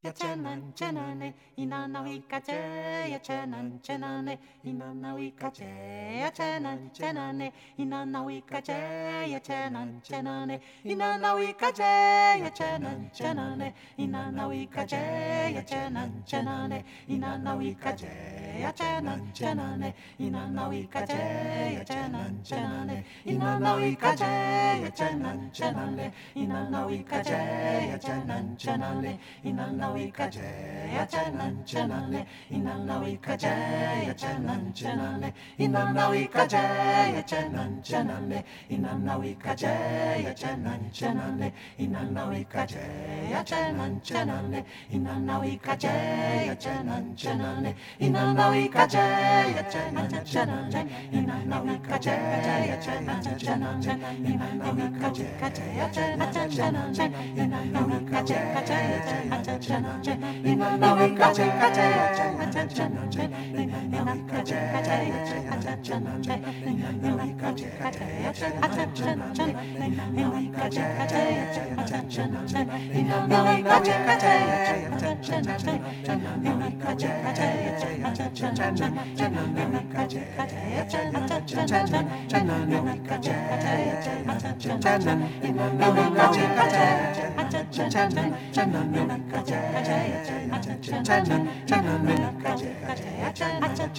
Yachanan inanawikache yachanan chanane inanawikache yachanan chanane inanawikache yachanan chanane inanawikache yachanan chanane inanawikache yachanan chanane inanawikache yachanan chanane inanawikache yachanan chanane inanawikache yachanan chanane inanawikache yachanan chanane inanawikache yachanan chanane inanawikache yachanan chanane inanawikache yachanan chanane inanawikache yachanan chanane inanawikache yachanan chanane inanawikache yachanan chanane inanawikache yachanan chanane inanawikache yachanan chanane inanawikache yachanan chanane inanawikache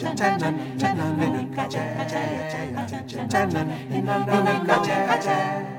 Chanan,